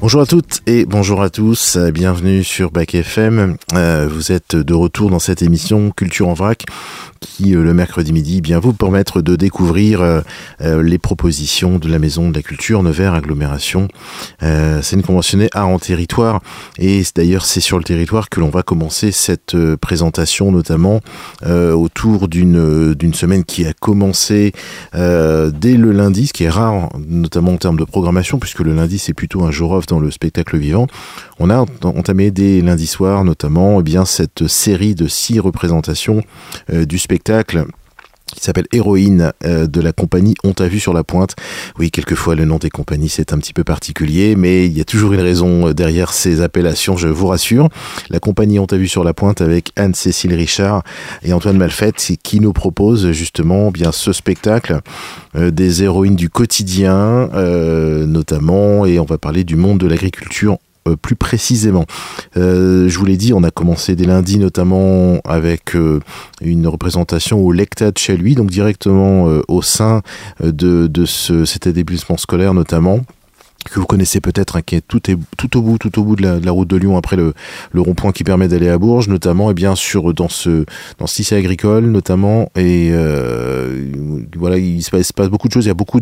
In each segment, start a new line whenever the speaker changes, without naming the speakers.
Bonjour à toutes et bonjour à tous, bienvenue sur Bac FM. Vous êtes de retour dans cette émission Culture en vrac qui, le mercredi midi, vous permettre de découvrir les propositions de la Maison de la Culture Nevers Agglomération. C'est une conventionnée art en territoire et d'ailleurs c'est sur le territoire que l'on va commencer cette présentation, notamment autour d'une semaine qui a commencé dès le lundi, ce qui est rare notamment en termes de programmation puisque le lundi c'est plutôt un jour off dans le spectacle vivant. On a entamé dès lundi soir notamment cette série de 6 représentations du spectacle qui s'appelle Héroïne de la compagnie On t'a vu sur la pointe. Oui, quelquefois le nom des compagnies c'est un petit peu particulier, mais il y a toujours une raison derrière ces appellations, je vous rassure. La compagnie On t'a vu sur la pointe avec Anne-Cécile Richard et Antoine Malfette qui nous propose justement ce spectacle des héroïnes du quotidien notamment, et on va parler du monde de l'agriculture plus précisément. Je vous l'ai dit, on a commencé dès lundi notamment avec une représentation au Lectade chez lui, donc directement au sein de cet établissement scolaire notamment, que vous connaissez peut-être, qui est tout au bout de la route de Lyon après le rond-point qui permet d'aller à Bourges, notamment dans ce lycée agricole notamment, et voilà, il se passe beaucoup de choses. Il y a beaucoup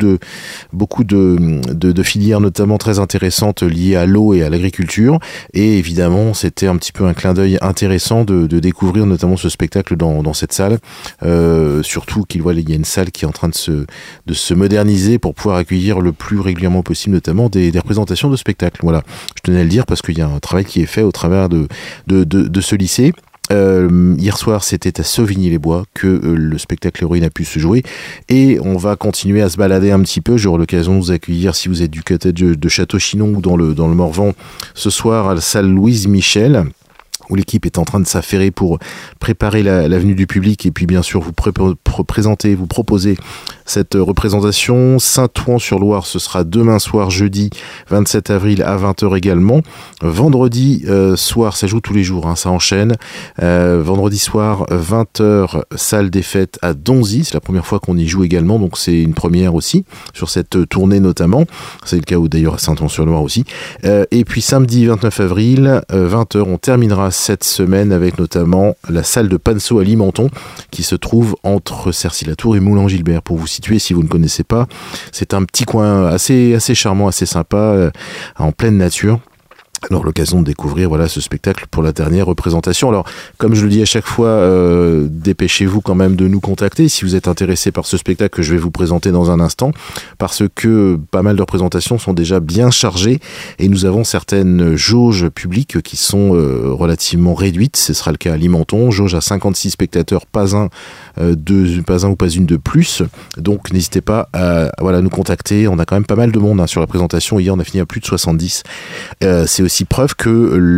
de filières notamment très intéressantes liées à l'eau et à l'agriculture, et évidemment c'était un petit peu un clin d'œil intéressant de découvrir notamment ce spectacle dans cette salle, surtout qu'il y a une salle qui est en train de se moderniser pour pouvoir accueillir le plus régulièrement possible notamment des représentations de spectacles. Voilà, je tenais à le dire parce qu'il y a un travail qui est fait au travers de ce lycée. Hier soir, c'était à Sauvigny-les-Bois que le spectacle Héroïne a pu se jouer, et on va continuer à se balader un petit peu. J'aurai l'occasion de vous accueillir si vous êtes du côté de Château-Chinon ou dans le Morvan ce soir à la salle Louise Michel, où l'équipe est en train de s'affairer pour préparer la venue du public et puis bien sûr vous proposer cette représentation. Saint-Ouen-sur-Loire, ce sera demain soir, jeudi 27 avril à 20h également. Vendredi soir, ça joue tous les jours, ça enchaîne. Vendredi soir, 20h, salle des fêtes à Donzy. C'est la première fois qu'on y joue également, donc c'est une première aussi sur cette tournée notamment. C'est le cas d'ailleurs à Saint-Ouen-sur-Loire aussi. Et puis samedi 29 avril, 20h, on terminera cette semaine avec notamment la salle de Panso à Limenton qui se trouve entre Cercy-la-Tour et Moulin-Gilbert. Pour vous situer, si vous ne connaissez pas, c'est un petit coin assez charmant, assez sympa, en pleine nature. Alors l'occasion de découvrir ce spectacle pour la dernière représentation. Alors comme je le dis à chaque fois, dépêchez-vous quand même de nous contacter si vous êtes intéressé par ce spectacle que je vais vous présenter dans un instant, parce que pas mal de représentations sont déjà bien chargées et nous avons certaines jauges publiques qui sont relativement réduites. Ce sera le cas à Limenton, jauge à 56 spectateurs, pas un ou pas une de plus. Donc n'hésitez pas à nous contacter. On a quand même pas mal de monde sur la présentation. Hier on a fini à plus de 70. C'est aussi preuve que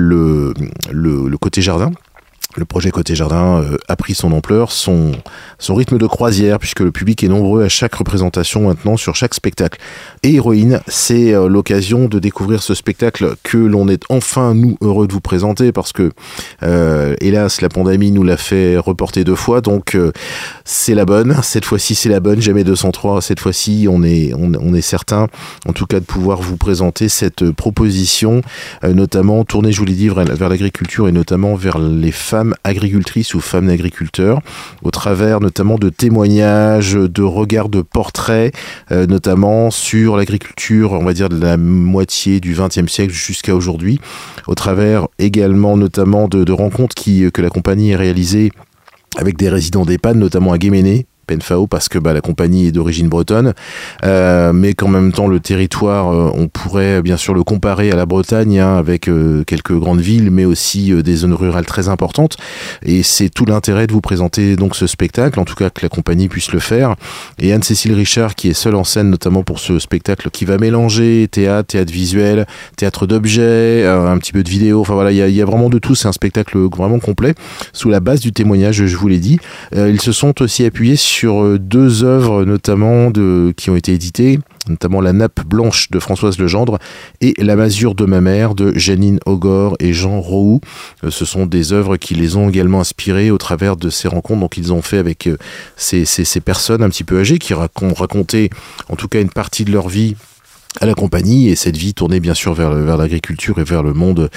le côté jardin, le projet Côté Jardin a pris son ampleur, son rythme de croisière, puisque le public est nombreux à chaque représentation maintenant, sur chaque spectacle. Et Héroïne, c'est l'occasion de découvrir ce spectacle que l'on est enfin, nous, heureux de vous présenter, parce que, hélas, la pandémie nous l'a fait reporter 2 fois, donc c'est la bonne. Cette fois-ci, c'est la bonne, jamais 203. Cette fois-ci, on est certain, en tout cas, de pouvoir vous présenter cette proposition, notamment tournée, je vous l'ai dit, vers l'agriculture et notamment vers les femmes agricultrices ou femmes d'agriculteurs, au travers notamment de témoignages, de regards, de portraits, notamment sur l'agriculture, on va dire de la moitié du XXe siècle jusqu'à aujourd'hui, au travers également notamment de rencontres que la compagnie a réalisées avec des résidents d'EHPAD, notamment à Guéméné, Penfao, parce que la compagnie est d'origine bretonne, mais qu'en même temps le territoire, on pourrait bien sûr le comparer à la Bretagne, avec quelques grandes villes, mais aussi des zones rurales très importantes. Et c'est tout l'intérêt de vous présenter donc ce spectacle, en tout cas que la compagnie puisse le faire. Et Anne-Cécile Richard, qui est seule en scène notamment pour ce spectacle, qui va mélanger théâtre visuel, théâtre d'objets, un petit peu de vidéo. Enfin voilà, il y a vraiment de tout. C'est un spectacle vraiment complet, sous la base du témoignage, je vous l'ai dit. Ils se sont aussi appuyés sur 2 œuvres notamment qui ont été éditées, notamment La nappe blanche de Françoise Legendre et La masure de ma mère de Janine Augor et Jean Roux. Ce sont des œuvres qui les ont également inspirées au travers de ces rencontres donc ils ont fait avec ces personnes un petit peu âgées qui ont raconté en tout cas une partie de leur vie à la compagnie, et cette vie tournée bien sûr vers l'agriculture et vers le monde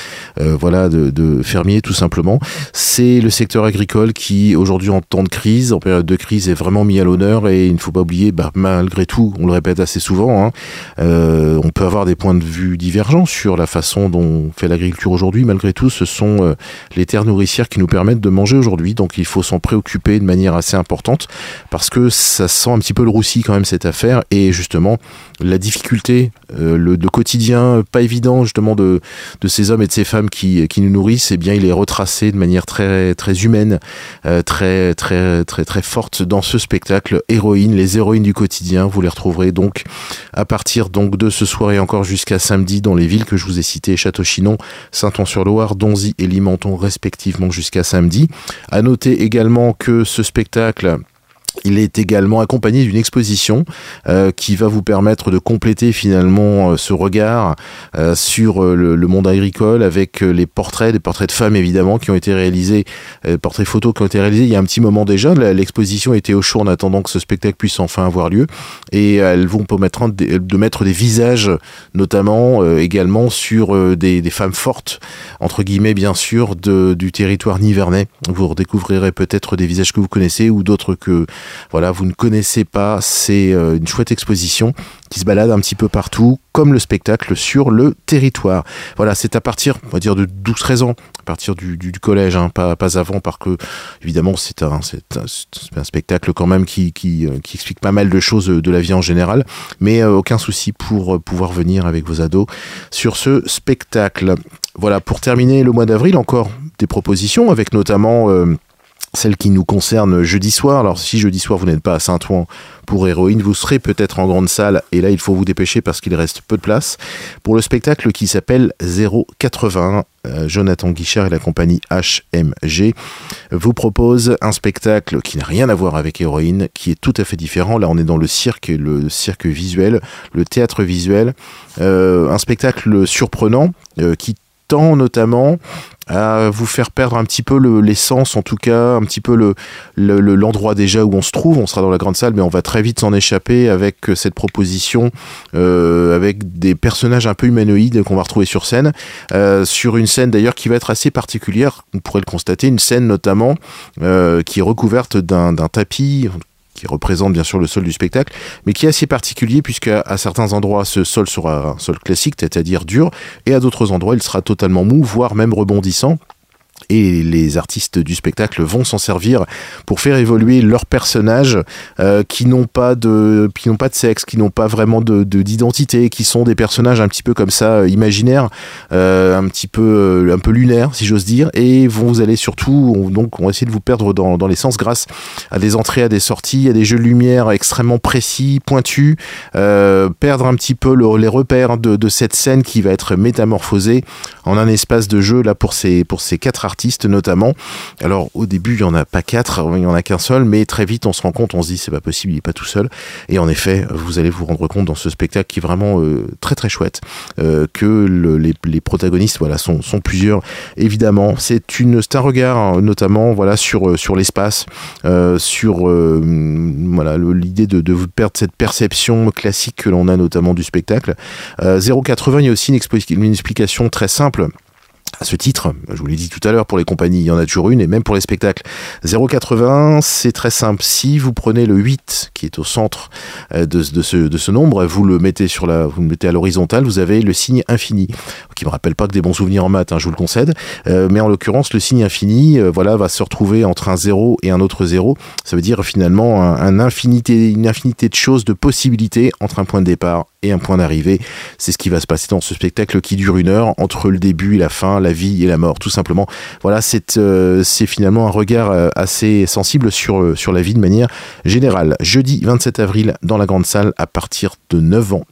de fermiers tout simplement. C'est le secteur agricole qui aujourd'hui en temps de crise, en période de crise, est vraiment mis à l'honneur, et il ne faut pas oublier, malgré tout, on le répète assez souvent, on peut avoir des points de vue divergents sur la façon dont on fait l'agriculture aujourd'hui. Malgré tout, ce sont les terres nourricières qui nous permettent de manger aujourd'hui, donc il faut s'en préoccuper de manière assez importante, parce que ça sent un petit peu le roussi quand même cette affaire, et justement la difficulté, le quotidien pas évident justement de ces hommes et de ces femmes qui nous nourrissent, eh bien il est retracé de manière très très humaine, très très très très forte dans ce spectacle Héroïnes, les héroïnes du quotidien. Vous les retrouverez donc à partir donc de ce soir et encore jusqu'à samedi dans les villes que je vous ai citées, Château-Chinon, Saint-Ouen-sur-Loire, Donzy et Limenton respectivement jusqu'à samedi. À noter également que ce spectacle, il est également accompagné d'une exposition qui va vous permettre de compléter finalement ce regard sur le monde agricole, avec des portraits de femmes évidemment qui ont été réalisés, portraits photos qui ont été réalisés il y a un petit moment déjà. L'exposition était au chaud en attendant que ce spectacle puisse enfin avoir lieu, et elles vont permettre de mettre des visages notamment également sur des femmes fortes entre guillemets bien sûr du territoire nivernais. Vous redécouvrirez peut-être des visages que vous connaissez ou d'autres que vous ne connaissez pas. C'est une chouette exposition qui se balade un petit peu partout, comme le spectacle sur le territoire. Voilà, c'est à partir, on va dire, de 12-13 ans, à partir du collège, pas avant, parce que, évidemment, c'est un spectacle quand même qui explique pas mal de choses de la vie en général, mais aucun souci pour pouvoir venir avec vos ados sur ce spectacle. Voilà, pour terminer le mois d'avril, encore des propositions, avec notamment celle qui nous concerne jeudi soir. Alors si jeudi soir vous n'êtes pas à Saint-Ouen pour Héroïne, vous serez peut-être en grande salle, et là il faut vous dépêcher parce qu'il reste peu de place pour le spectacle qui s'appelle 081. Jonathan Guichard et la compagnie HMG vous propose un spectacle qui n'a rien à voir avec Héroïne, qui est tout à fait différent. Là on est dans le cirque visuel, le théâtre visuel, un spectacle surprenant qui tend notamment à vous faire perdre un petit peu l'essence, en tout cas un petit peu l'endroit déjà où on se trouve. On sera dans la grande salle, mais on va très vite s'en échapper avec cette proposition, avec des personnages un peu humanoïdes qu'on va retrouver sur scène, sur une scène d'ailleurs qui va être assez particulière. Vous pourrez le constater, une scène notamment qui est recouverte d'un tapis qui représente bien sûr le sol du spectacle, mais qui est assez particulier, puisque à certains endroits ce sol sera un sol classique, c'est-à-dire dur, et à d'autres endroits il sera totalement mou, voire même rebondissant. Et les artistes du spectacle vont s'en servir pour faire évoluer leurs personnages qui n'ont pas de sexe, qui n'ont pas vraiment d'identité, qui sont des personnages un petit peu comme ça imaginaires, un peu lunaires si j'ose dire, et vous allez surtout on va essayer de vous perdre dans les sens grâce à des entrées, à des sorties, à des jeux de lumière extrêmement précis, pointus, perdre un petit peu les repères de cette scène qui va être métamorphosée en un espace de jeu là pour ces 4 artistes notamment. Alors au début il n'y en a pas 4, il n'y en a qu'un seul, mais très vite on se rend compte, on se dit c'est pas possible, il n'est pas tout seul, et en effet vous allez vous rendre compte dans ce spectacle qui est vraiment très très chouette que les protagonistes sont plusieurs évidemment. C'est un regard notamment sur l'espace, sur l'idée de vous perdre cette perception classique que l'on a notamment du spectacle. 080, il y a aussi une explication très simple à ce titre. Je vous l'ai dit tout à l'heure, pour les compagnies, il y en a toujours une, et même pour les spectacles. 0,80, c'est très simple. Si vous prenez le 8, qui est au centre de ce nombre, vous le mettez à l'horizontale, vous avez le signe infini, qui me rappelle pas que des bons souvenirs en maths, je vous le concède, mais en l'occurrence, le signe infini, va se retrouver entre un 0 et un autre 0. Ça veut dire finalement une infinité de choses, de possibilités entre un point de départ et un point d'arrivée. C'est ce qui va se passer dans ce spectacle qui dure 1 heure, entre le début et la fin, la vie et la mort, tout simplement. Voilà, c'est finalement un regard assez sensible sur la vie de manière générale. Jeudi 27 avril, dans la grande salle, à partir de 9 ans.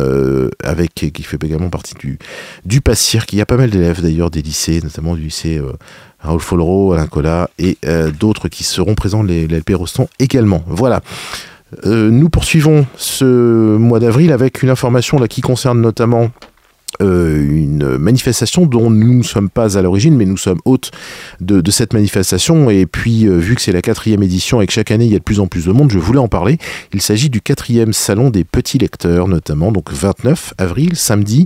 Qui fait également partie du Pass-Cirque. Il y a pas mal d'élèves d'ailleurs des lycées, notamment du lycée Raoul Follereau, Alain Collat, et d'autres qui seront présents, les LP Roston également. Voilà. Nous poursuivons ce mois d'avril avec une information là qui concerne notamment une manifestation dont nous ne sommes pas à l'origine, mais nous sommes hôtes de cette manifestation. Et puis, vu que c'est la 4e édition et que chaque année il y a de plus en plus de monde, je voulais en parler. Il s'agit du 4e salon des petits lecteurs, notamment, donc 29 avril, samedi,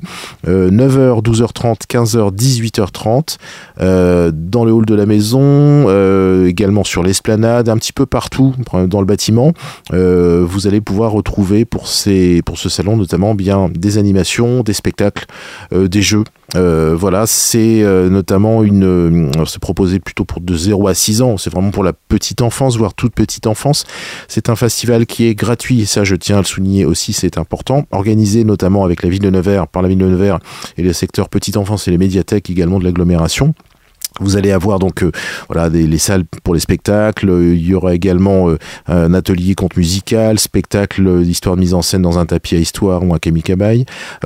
9h, 12h30, 15h, 18h30, dans le hall de la maison, également sur l'esplanade, un petit peu partout dans le bâtiment. Vous allez pouvoir retrouver pour ce salon notamment bien des animations, des spectacles, des jeux. Voilà, c'est notamment c'est proposé plutôt pour de 0 à 6 ans, c'est vraiment pour la petite enfance, voire toute petite enfance. C'est un festival qui est gratuit, et ça je tiens à le souligner aussi, c'est important, organisé notamment avec la ville de Nevers, par la ville de Nevers et le secteur petite enfance et les médiathèques également de l'agglomération. Vous allez avoir donc les salles pour les spectacles. Il y aura également un atelier conte musical, spectacle d'histoire de mise en scène dans un tapis à histoire ou un kamikabaye.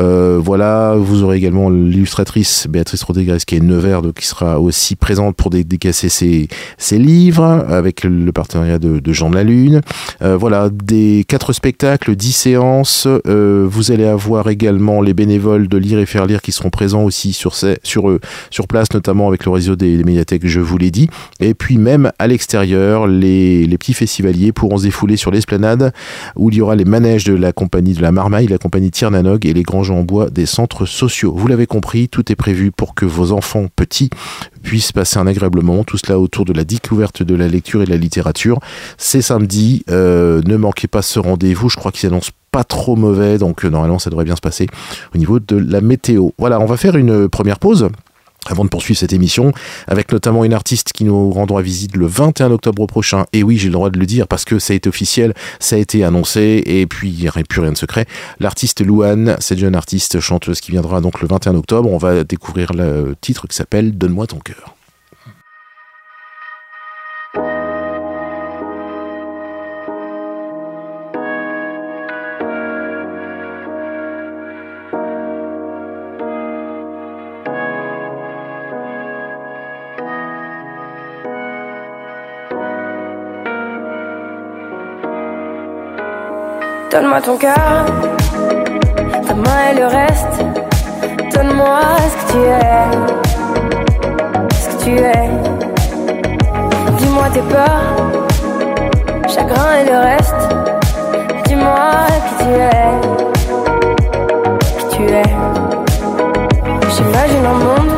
Vous aurez également l'illustratrice Béatrice Rodriguez qui est de Nevers, donc qui sera aussi présente pour dédicacer ses livres avec le partenariat de Jean de la Lune. Des 4 spectacles, 10 séances. Vous allez avoir également les bénévoles de Lire et Faire Lire qui seront présents aussi sur place, notamment avec le réseau des médiathèques, je vous l'ai dit. Et puis même à l'extérieur, les petits festivaliers pourront se défouler sur l'esplanade où il y aura les manèges de la compagnie de la Marmaille, la compagnie Tiernanog et les grands jeux en bois des centres sociaux. Vous l'avez compris, tout est prévu pour que vos enfants petits puissent passer un agréable moment, tout cela autour de la découverte de la lecture et de la littérature. C'est samedi, ne manquez pas ce rendez-vous, je crois qu'il s'annonce pas trop mauvais, donc normalement ça devrait bien se passer au niveau de la météo. Voilà, on va faire une première pause avant de poursuivre cette émission, avec notamment une artiste qui nous rendra visite le 21 octobre prochain. Et oui, j'ai le droit de le dire parce que ça a été officiel, ça a été annoncé, et puis il n'y a plus rien de secret. L'artiste Louane, cette jeune artiste chanteuse qui viendra donc le 21 octobre, on va découvrir le titre qui s'appelle « Donne-moi ton cœur ».
Donne-moi ton cœur, ta main et le reste. Donne-moi ce que tu es, ce que tu es. Dis-moi tes peurs, chagrin et le reste. Dis-moi qui tu es, qui tu es. J'imagine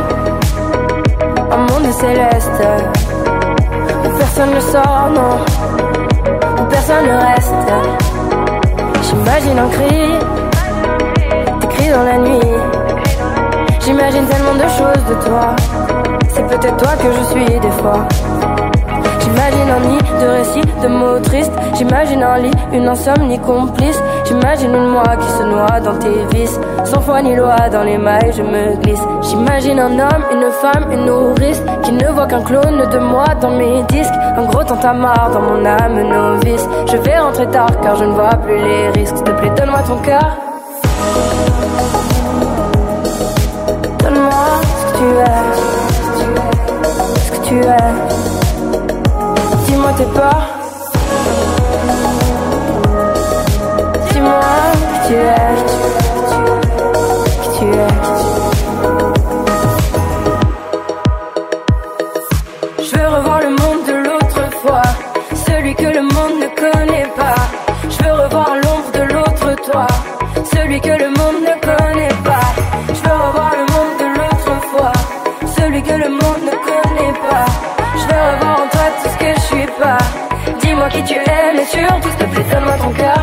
un monde céleste, où personne ne sort, non, où personne ne reste. J'imagine un cri, des cris dans la nuit. J'imagine tellement de choses de toi. C'est peut-être toi que je suis des fois. J'imagine un nid de récits, de mots tristes. J'imagine un lit, une insomnie complice. J'imagine une moi qui se noie dans tes vices. Sans foi ni loi, dans les mailles je me glisse. J'imagine un homme, une femme, une nourrice qui ne voit qu'un clone de moi dans mes disques. Un gros tintamarre dans mon âme novice. Je vais rentrer tard car je ne vois plus les risques. S'il te plaît, donne-moi ton cœur. Donne-moi ce que tu es, ce que tu es. Dis-moi tes peurs. Dis-moi qui tu es, qui tu es. Je veux revoir le monde de l'autre fois, celui que le monde ne connaît pas. Je veux revoir l'ombre de l'autre toi, celui que le monde ne connaît pas. Je veux revoir le monde de l'autre fois, celui que le monde ne connaît pas. Je veux revoir en toi tout ce que je suis pas. Dis-moi qui tu es, mais surtout s'il te plaît donne-moi ton cœur.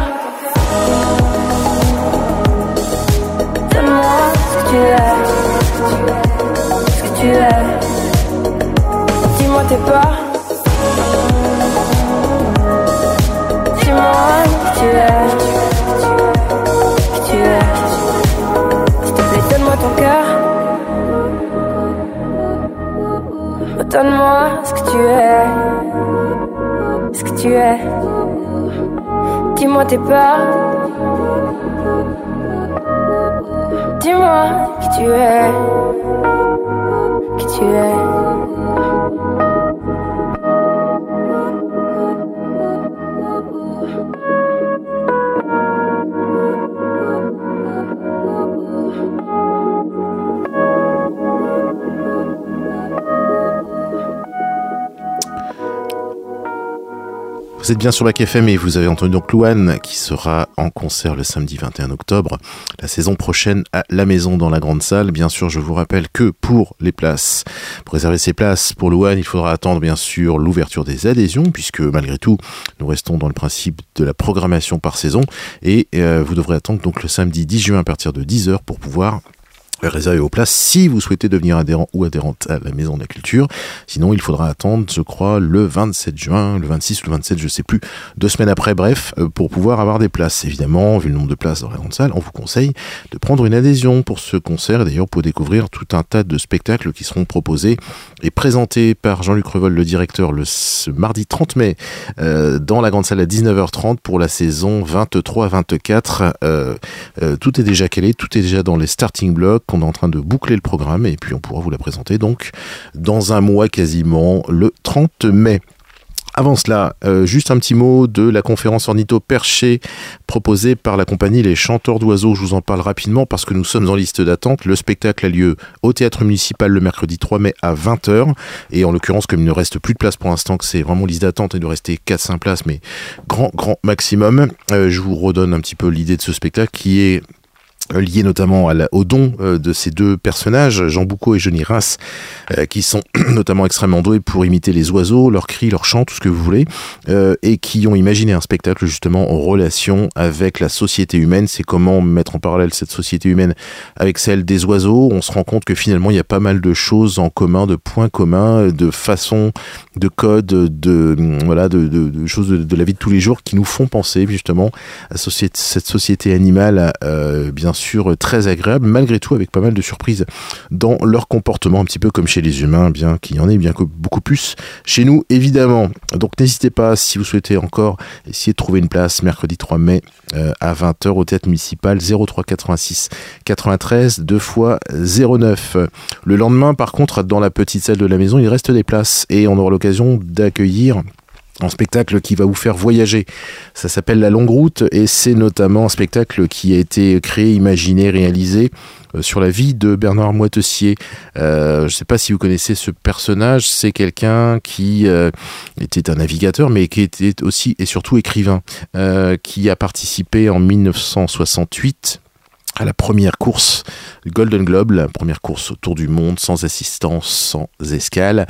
Donne-moi ce que tu es, ce que tu es. Dis-moi tes peurs. Dis-moi qui tu es, qui tu es. S'il te plaît donne-moi ton cœur. Donne-moi ce que tu es, ce que tu es. Dis-moi tes peurs. Dis-moi qui tu es, qui tu es.
Vous êtes bien sur Bac FM et vous avez entendu donc Louane qui sera en concert le samedi 21 octobre, la saison prochaine à la Maison dans la grande salle. Bien sûr, je vous rappelle que pour les places, pour réserver ces places pour Louane, il faudra attendre bien sûr l'ouverture des adhésions puisque malgré tout, nous restons dans le principe de la programmation par saison et vous devrez attendre donc le samedi 10 juin à partir de 10h pour pouvoir réserver vos places si vous souhaitez devenir adhérent ou adhérente à la Maison de la Culture. Sinon, il faudra attendre, je crois, le 27 juin, le 26 ou le 27, je sais plus, 2 semaines après, bref, pour pouvoir avoir des places. Évidemment, vu le nombre de places dans la grande salle, on vous conseille de prendre une adhésion pour ce concert. Et d'ailleurs, pour découvrir tout un tas de spectacles qui seront proposés et présentés par Jean-Luc Revol, le directeur, ce mardi 30 mai, dans la grande salle à 19h30 pour la saison 23-24. Tout est déjà calé, tout est déjà dans les starting blocks. On est en train de boucler le programme et puis on pourra vous la présenter donc dans un mois quasiment, le 30 mai. Avant cela, juste un petit mot de la conférence Ornitho Perché proposée par la compagnie Les Chanteurs d'Oiseaux. Je vous en parle rapidement parce que nous sommes en liste d'attente. Le spectacle a lieu au Théâtre Municipal le mercredi 3 mai à 20h. Et en l'occurrence, comme il ne reste plus de place pour l'instant, que c'est vraiment liste d'attente, il nous restait 4-5 places, mais grand maximum. Je vous redonne un petit peu l'idée de ce spectacle qui est lié notamment au don de ces deux personnages, Jean Boucaud et Johnny Rince, qui sont notamment extrêmement doués pour imiter les oiseaux, leurs cris, leurs chants, tout ce que vous voulez, et qui ont imaginé un spectacle justement en relation avec la société humaine. C'est comment mettre en parallèle cette société humaine avec celle des oiseaux. On se rend compte que finalement il y a pas mal de choses en commun, de points communs, de façons, de codes, de choses de la vie de tous les jours qui nous font penser justement à cette société animale, bien sûr très agréable, malgré tout avec pas mal de surprises dans leur comportement, un petit peu comme chez les humains, bien qu'il y en ait bien que beaucoup plus chez nous évidemment. Donc n'hésitez pas, si vous souhaitez encore essayer de trouver une place, mercredi 3 mai à 20h au Théâtre Municipal, 03 86 93 2 fois 09. Le lendemain par contre, dans la petite salle de la Maison, il reste des places et on aura l'occasion d'accueillir un spectacle qui va vous faire voyager. Ça s'appelle La Longue Route et c'est notamment un spectacle qui a été créé, imaginé, réalisé sur la vie de Bernard Moitessier. Je ne sais pas si vous connaissez ce personnage, c'est quelqu'un qui était un navigateur mais qui était aussi et surtout écrivain, qui a participé en 1968 à la première course Golden Globe, la première course autour du monde, sans assistance, sans escale.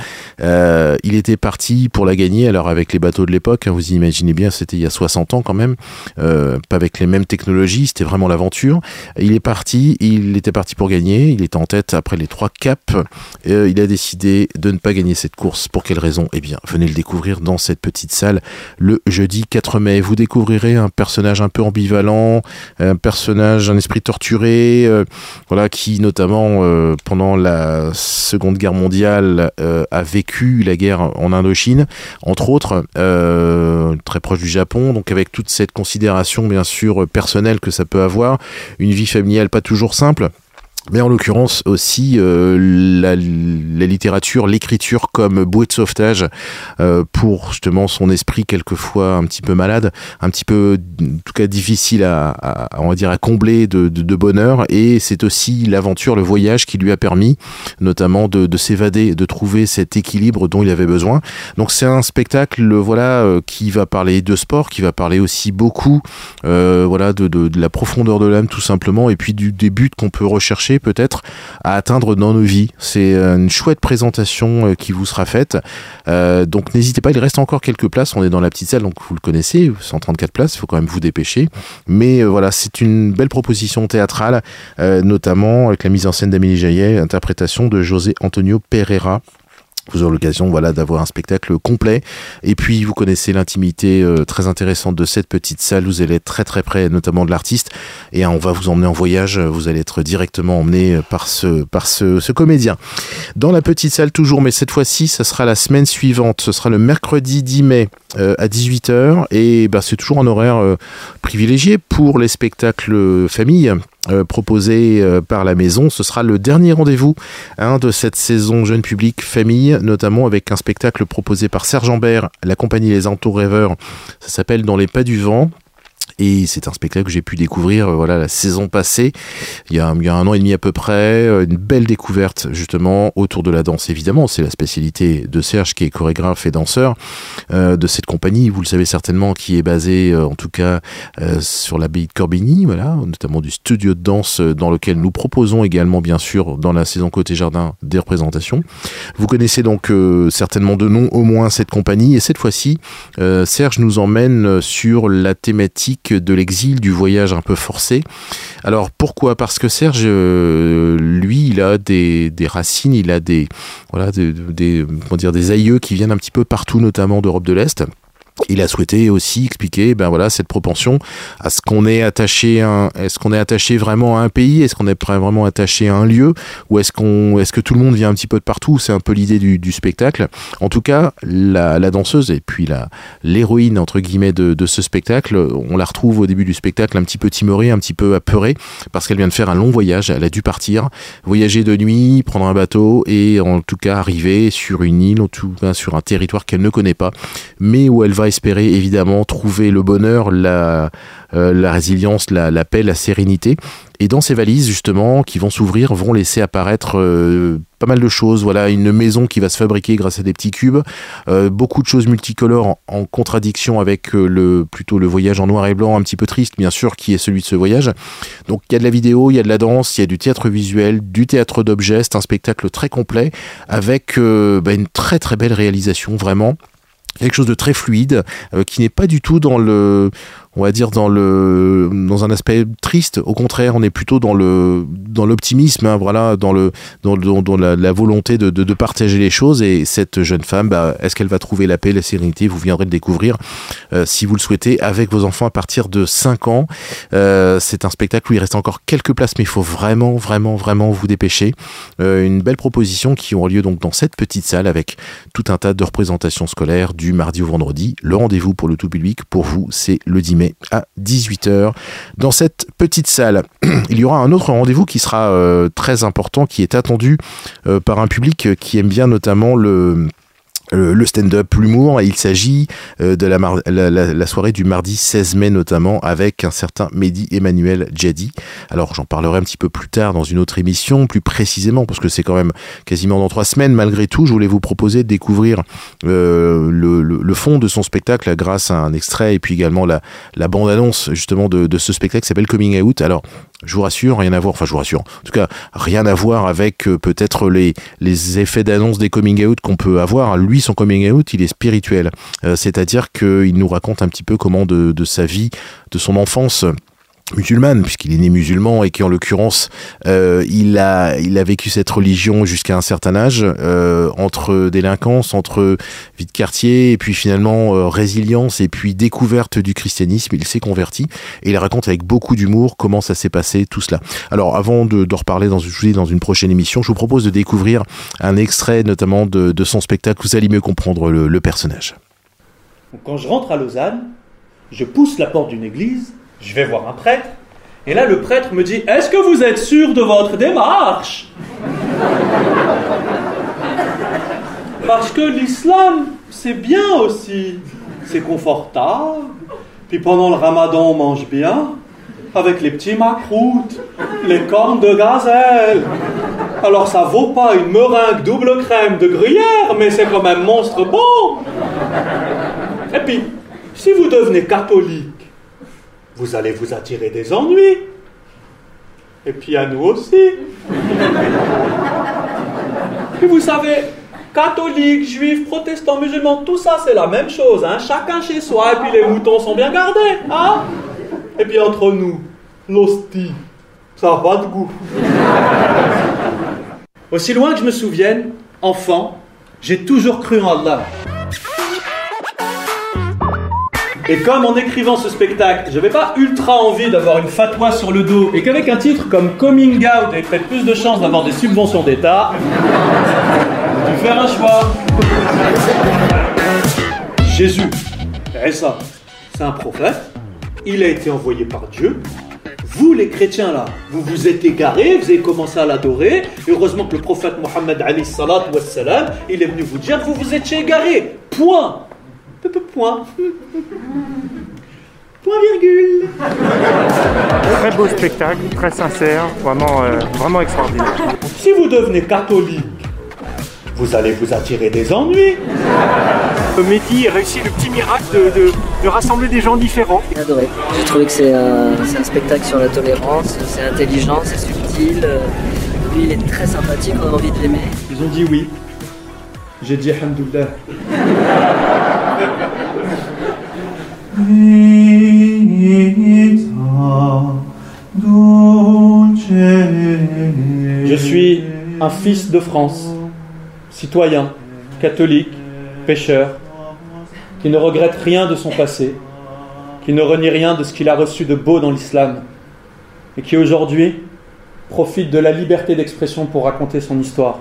Il était parti pour la gagner, alors avec les bateaux de l'époque, hein, vous imaginez bien, c'était il y a 60 ans quand même, pas avec les mêmes technologies, c'était vraiment l'aventure. Il était parti pour gagner, il était en tête après les 3 caps, il a décidé de ne pas gagner cette course. Pour quelle raison ? Eh bien, venez le découvrir dans cette petite salle le jeudi 4 mai. Vous découvrirez un personnage un peu ambivalent, un esprit torturé, qui notamment pendant la Seconde Guerre mondiale a vécu la guerre en Indochine, entre autres, très proche du Japon, donc avec toute cette considération bien sûr personnelle que ça peut avoir, une vie familiale pas toujours simple. Mais en l'occurrence aussi la littérature, l'écriture comme bouée de sauvetage pour justement son esprit quelquefois un petit peu malade, un petit peu en tout cas difficile à combler de bonheur. Et c'est aussi l'aventure, le voyage qui lui a permis notamment de s'évader, de trouver cet équilibre dont il avait besoin. Donc c'est un spectacle qui va parler de sport, qui va parler aussi beaucoup de la profondeur de l'âme tout simplement, et puis des buts qu'on peut rechercher peut-être à atteindre dans nos vies. C'est une chouette présentation qui vous sera faite. Donc n'hésitez pas, il reste encore quelques places. On est dans la petite salle, donc vous le connaissez, 134 places, il faut quand même vous dépêcher. Mais c'est une belle proposition théâtrale, notamment avec la mise en scène d'Amélie Jaillet, interprétation de José Antonio Pereira. Vous aurez l'occasion d'avoir un spectacle complet. Et puis, vous connaissez l'intimité très intéressante de cette petite salle. Vous allez être très très près, notamment de l'artiste. Et on va vous emmener en voyage. Vous allez être directement emmené par ce comédien. Dans la petite salle toujours, mais cette fois-ci, ça sera la semaine suivante. Ce sera le mercredi 10 mai à 18h. Et c'est toujours un horaire privilégié pour les spectacles famille. Proposé par la Maison. Ce sera le dernier rendez-vous de cette saison jeune public famille, notamment avec un spectacle proposé par Serge Ambert, la compagnie Les Entours Rêveurs. Ça s'appelle Dans les pas du vent. Et c'est un spectacle que j'ai pu découvrir la saison passée, il y a 1 an et demi à peu près, une belle découverte justement autour de la danse. Évidemment, c'est la spécialité de Serge qui est chorégraphe et danseur de cette compagnie, vous le savez certainement, qui est basée en tout cas sur l'abbaye de Corbigny, notamment du studio de danse dans lequel nous proposons également bien sûr dans la saison Côté Jardin des représentations. Vous connaissez donc certainement de nom au moins cette compagnie, et cette fois-ci Serge nous emmène sur la thématique de l'exil, du voyage un peu forcé. Alors pourquoi ? Parce que Serge, lui, il a des racines, il a des aïeux qui viennent un petit peu partout, notamment d'Europe de l'Est. Il a souhaité aussi expliquer cette propension à ce qu'on est attaché vraiment à un pays, est-ce qu'on est vraiment attaché à un lieu, ou est-ce que tout le monde vient un petit peu de partout. C'est un peu l'idée du spectacle. En tout cas, la danseuse et puis l'héroïne entre guillemets de ce spectacle, on la retrouve au début du spectacle un petit peu timorée, un petit peu apeurée, parce qu'elle vient de faire un long voyage. Elle a dû partir, voyager de nuit, prendre un bateau et en tout cas arriver sur une île, en tout cas sur un territoire qu'elle ne connaît pas, mais où elle va espérer évidemment trouver le bonheur, la résilience, la paix, la sérénité. Et dans ces valises justement qui vont s'ouvrir, vont laisser apparaître pas mal de choses. Une maison qui va se fabriquer grâce à des petits cubes, beaucoup de choses multicolores en contradiction avec plutôt le voyage en noir et blanc un petit peu triste bien sûr qui est celui de ce voyage. Donc il y a de la vidéo, il y a de la danse, il y a du théâtre visuel, du théâtre d'objets. C'est un spectacle très complet avec une très très belle réalisation, vraiment quelque chose de très fluide, qui n'est pas du tout dans un aspect triste. Au contraire, on est plutôt dans l'optimisme, dans la volonté de partager les choses. Et cette jeune femme, est-ce qu'elle va trouver la paix, la sérénité ? Vous viendrez le découvrir si vous le souhaitez avec vos enfants à partir de 5 ans. C'est un spectacle où il reste encore quelques places, mais il faut vraiment vous dépêcher. Une belle proposition qui aura lieu donc dans cette petite salle avec tout un tas de représentations scolaires du mardi au vendredi. Le rendez-vous pour le tout public, pour vous, c'est le 10 mai à 18h dans cette petite salle. Il y aura un autre rendez-vous qui sera très important, qui est attendu par un public qui aime bien notamment le stand-up, l'humour. Il s'agit de la soirée du mardi 16 mai notamment, avec un certain Mehdi Emmanuel Djadi. Alors j'en parlerai un petit peu plus tard dans une autre émission, plus précisément, parce que c'est quand même quasiment dans 3 semaines. Malgré tout, je voulais vous proposer de découvrir le fond de son spectacle grâce à un extrait et puis également la bande-annonce justement de ce spectacle qui s'appelle Coming Out. Alors je vous rassure, rien à voir avec peut-être les effets d'annonce des coming out qu'on peut avoir. Lui, son coming out, il est spirituel. C'est-à-dire qu'il nous raconte un petit peu comment de sa vie, de son enfance musulmane, puisqu'il est né musulman et qui en l'occurrence il a vécu cette religion jusqu'à un certain âge, entre délinquance, entre vie de quartier et puis finalement résilience et puis découverte du christianisme. Il s'est converti et il raconte avec beaucoup d'humour comment ça s'est passé, tout cela. Alors avant de reparler dans une prochaine émission, je vous propose de découvrir un extrait notamment de son spectacle. Vous allez mieux comprendre le personnage.
Quand je rentre à Lausanne, je pousse la porte d'une église. Je vais voir un prêtre, et là le prêtre me dit « Est-ce que vous êtes sûr de votre démarche ?» Parce que l'islam, c'est bien aussi. C'est confortable. Puis pendant le ramadan, on mange bien, avec les petits macroutes, les cornes de gazelle. Alors ça vaut pas une meringue double crème de gruyère, mais c'est quand même monstre bon. Et puis, si vous devenez catholique, vous allez vous attirer des ennuis. Et puis à nous aussi. Puis vous savez, catholiques, juifs, protestants, musulmans, tout ça c'est la même chose, hein. Chacun chez soi, et puis les moutons sont bien gardés, hein. Et puis entre nous, l'hostie, ça n'a pas de goût. Aussi loin que je me souvienne, enfant, j'ai toujours cru en Allah. Et comme en écrivant ce spectacle, j'avais pas ultra envie d'avoir une fatwa sur le dos, et qu'avec un titre comme Coming Out, il y avait peut-être plus de chances d'avoir des subventions d'État, j'ai dû faire un choix. Jésus, Isa, c'est un prophète, il a été envoyé par Dieu. Vous les chrétiens là, vous vous êtes égarés, vous avez commencé à l'adorer, et heureusement que le prophète Mohammed alayhi salatu wassalam, il est venu vous dire que vous vous étiez égarés. Point. Point. point virgule.
Très beau spectacle, très sincère, vraiment extraordinaire.
Si vous devenez catholique, vous allez vous attirer des ennuis.
Mehdi a réussi le petit miracle de rassembler des gens différents.
J'ai adoré. J'ai trouvé que c'est un spectacle sur la tolérance, c'est intelligent, c'est subtil. Lui, il est très sympathique, on a envie de l'aimer.
Ils ont dit oui. J'ai dit alhamdoulilah. Je suis un fils de France, citoyen, catholique, pécheur, qui ne regrette rien de son passé, qui ne renie rien de ce qu'il a reçu de beau dans l'islam, et qui aujourd'hui profite de la liberté d'expression pour raconter son histoire.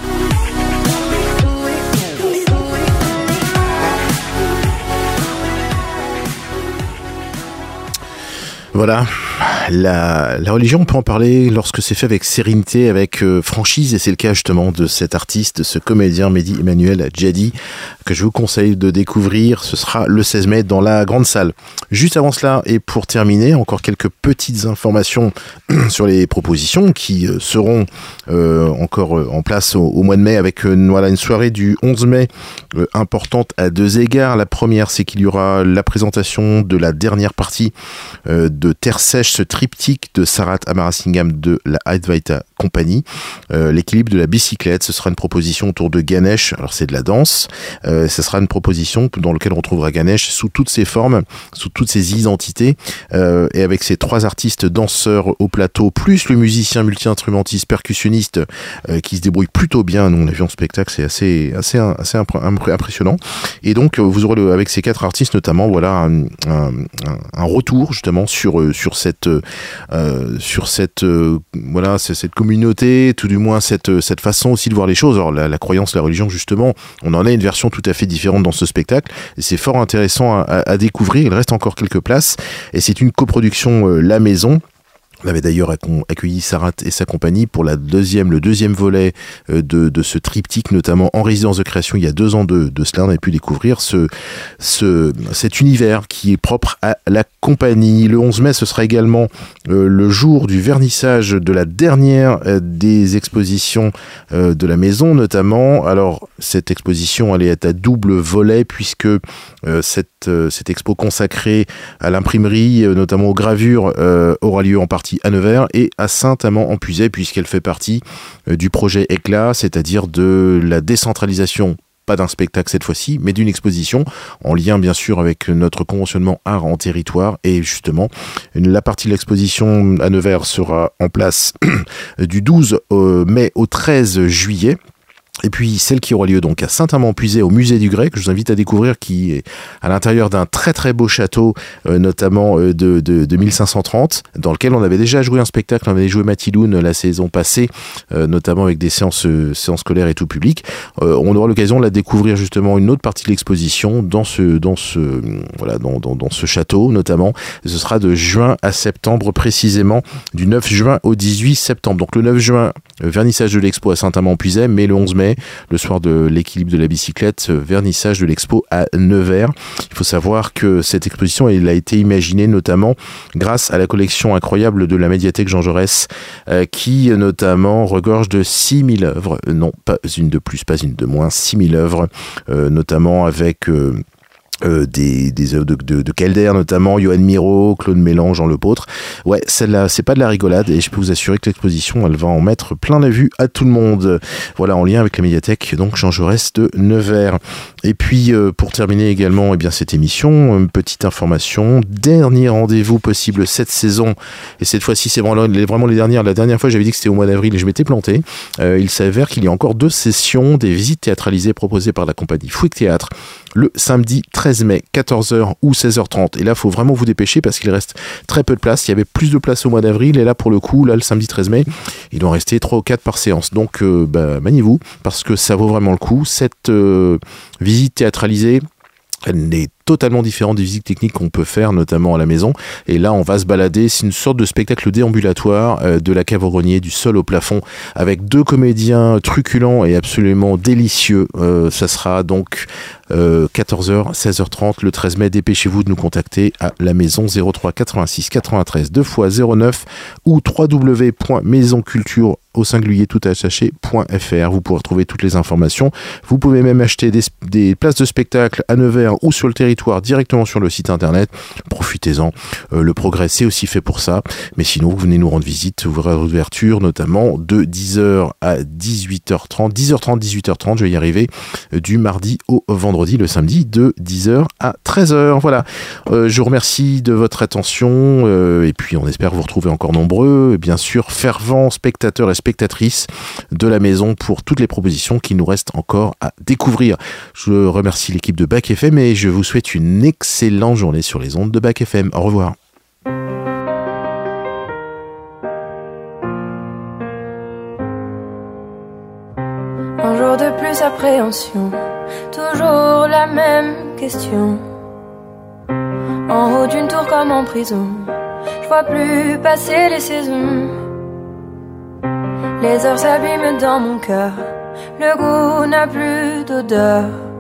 Voilà, la religion, on peut en parler lorsque c'est fait avec sérénité, avec franchise, et c'est le cas justement de cet artiste, de ce comédien Mehdi Emmanuel Djadi, que je vous conseille de découvrir. Ce sera le 16 mai dans la grande salle. Juste avant cela, et pour terminer, encore quelques petites informations sur les propositions qui seront encore en place au mois de mai, avec une soirée du 11 mai importante à deux égards. La première, c'est qu'il y aura la présentation de la dernière partie de Terre Sèche, ce triptyque de Sarat Amarasingam de la Advaita Company. L'équilibre de la bicyclette, ce sera une proposition autour de Ganesh. Alors c'est de la danse. Ce sera une proposition dans laquelle on retrouvera Ganesh sous toutes ses formes, sous toutes ses identités, et avec ses trois artistes danseurs au plateau, plus le musicien multi-instrumentiste percussionniste qui se débrouille plutôt bien. Nous on a vu en spectacle, c'est assez impressionnant. Et donc vous aurez avec ces quatre artistes notamment, voilà un retour justement sur cette communauté, tout du moins cette façon aussi de voir les choses. Alors la croyance, la religion justement, on en a une version tout à fait différente dans ce spectacle, et c'est fort intéressant à découvrir. Il reste encore quelques places, et c'est une coproduction La Maison. On avait d'ailleurs accueilli Sarat et sa compagnie pour le deuxième volet de ce triptyque, notamment en résidence de création il y a 2 ans de cela. On a pu découvrir cet univers qui est propre à la compagnie. Le 11 mai, ce sera également le jour du vernissage de la dernière des expositions de la maison, notamment. Alors, cette exposition, elle est à double volet, puisque cette expo consacrée à l'imprimerie, notamment aux gravures, aura lieu en partie à Nevers et à Saint-Amand-en-Puisaye, puisqu'elle fait partie du projet Éclat, c'est-à-dire de la décentralisation, pas d'un spectacle cette fois-ci, mais d'une exposition, en lien bien sûr avec notre conventionnement art en territoire. Et justement, la partie de l'exposition à Nevers sera en place du 12 mai au 13 juillet. Et puis celle qui aura lieu donc à Saint-Amand-en-Puisaye au musée du Grec, que je vous invite à découvrir, qui est à l'intérieur d'un très très beau château, notamment de 1530, dans lequel on avait déjà joué un spectacle. On avait joué Matiloun la saison passée, notamment avec des séances scolaires et tout public. On aura l'occasion de la découvrir justement une autre partie de l'exposition dans ce château notamment. Et ce sera de juin à septembre, précisément du 9 juin au 18 septembre. Donc le 9 juin, vernissage de l'expo à Saint-Amand-en-Puisaye, mais le 11 mai, le soir de l'équilibre de la bicyclette, vernissage de l'expo à Nevers. Il faut savoir que cette exposition, elle a été imaginée notamment grâce à la collection incroyable de la médiathèque Jean Jaurès, qui notamment regorge de 6000 œuvres, non pas une de plus, pas une de moins, 6000 œuvres, notamment avec des œuvres de Calder, notamment Johan Miro, Claude Mélan, Jean Lepôtre. Ouais, celle-là, c'est pas de la rigolade, et je peux vous assurer que l'exposition, elle va en mettre plein la vue à tout le monde. Voilà, en lien avec la médiathèque, donc Jean Jaurès de Nevers. Et puis, pour terminer également, eh bien, cette émission, une petite information, dernier rendez-vous possible cette saison, et cette fois-ci, c'est vraiment les dernières. La dernière fois, j'avais dit que c'était au mois d'avril, et je m'étais planté. Il s'avère qu'il y a encore 2 sessions des visites théâtralisées proposées par la compagnie Fouic Théâtre, le samedi 13 mai, 14h ou 16h30. Et là, il faut vraiment vous dépêcher parce qu'il reste très peu de place. Il y avait plus de place au mois d'avril, et là, pour le coup, le samedi 13 mai, il doit en rester 3 ou 4 par séance. Donc, maniez-vous, parce que ça vaut vraiment le coup. Cette visite théâtralisée, elle n'est totalement différent des visites techniques qu'on peut faire, notamment à la maison. Et là, on va se balader. C'est une sorte de spectacle déambulatoire de la cave au grenier, du sol au plafond, avec 2 comédiens truculents et absolument délicieux. Ça sera donc 14h, 16h30 le 13 mai. Dépêchez-vous de nous contacter à la maison 03 86 93 2x09 ou www.maisonculture au singulier tout attaché.fr. Vous pourrez retrouver toutes les informations. Vous pouvez même acheter des places de spectacle à Nevers ou sur le territoire directement sur le site internet. Profitez-en. Le Progrès, c'est aussi fait pour ça. Mais sinon, vous venez nous rendre visite. Vous aurez l'ouverture notamment de 10h à 18h30. 10h30, 18h30, je vais y arriver. Du mardi au vendredi, le samedi de 10h à 13h. Voilà. Je vous remercie de votre attention. Et puis, on espère vous retrouver encore nombreux. Et bien sûr, fervents spectateurs et spectatrices de la maison pour toutes les propositions qui nous restent encore à découvrir. Je remercie l'équipe de Bac FM et je vous souhaite une excellente journée sur les ondes de Bac FM. Au revoir.
Un jour de plus, appréhension, toujours la même question. En haut d'une tour comme en prison, je vois plus passer les saisons. Les heures s'abîment dans mon cœur, le goût n'a plus d'odeur.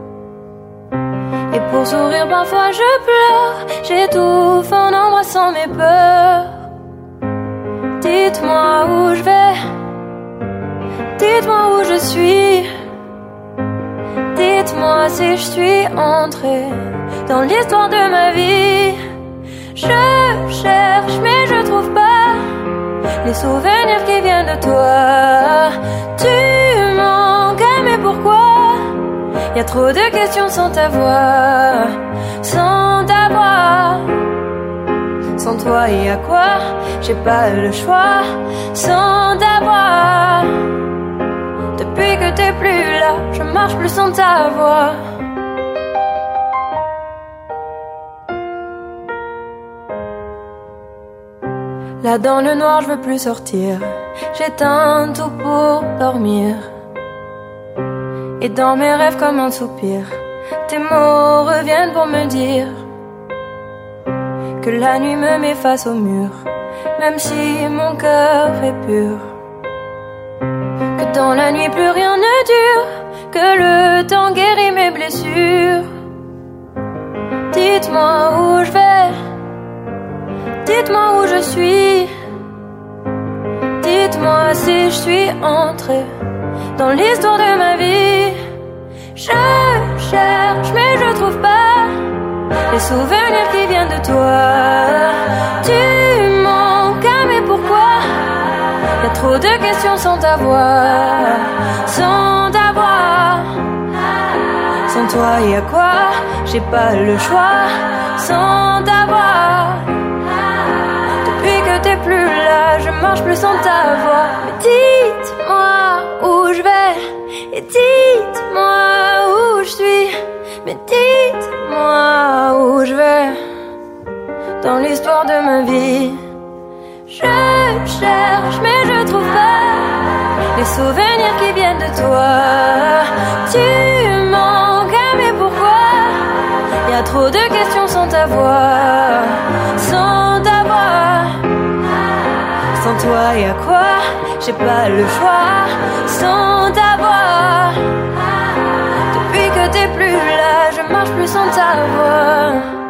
Et pour sourire parfois je pleure, j'étouffe en embrassant mes peurs. Dites-moi où je vais, dites-moi où je suis. Dites-moi si je suis entrée dans l'histoire de ma vie. Je cherche mais je trouve pas les souvenirs qui viennent de toi. Tu manques, mais pourquoi? Y a trop de questions sans ta voix, sans ta voix. Sans toi y a quoi? J'ai pas le choix. Sans ta voix. Depuis que t'es plus là, je marche plus sans ta voix. Là dans le noir je veux plus sortir, j'éteins tout pour dormir. Et dans mes rêves comme un soupir, tes mots reviennent pour me dire que la nuit me met face au mur, même si mon cœur est pur. Que dans la nuit plus rien ne dure, que le temps guérit mes blessures. Dites-moi où je vais, dites-moi où je suis. Dites-moi si je suis entrée dans l'histoire de ma vie. Je cherche mais je trouve pas les souvenirs qui viennent de toi. Tu manques, mais pourquoi? Y a trop de questions sans ta voix, sans ta voix. Sans toi y a quoi? J'ai pas le choix. Sans ta voix. Depuis que t'es plus là, je marche plus sans ta voix. Mais dites-moi où je vais, et dites-moi où je suis. Mais dites-moi où je vais dans l'histoire de ma vie. Je cherche mais je trouve pas les souvenirs qui viennent de toi. Tu manques, mais pourquoi? Y a trop de questions sans ta voix, sans ta voix. Sans toi y a quoi? J'ai pas le choix. Sans ta voix. Depuis que t'es plus là, je marche plus sans ta voix.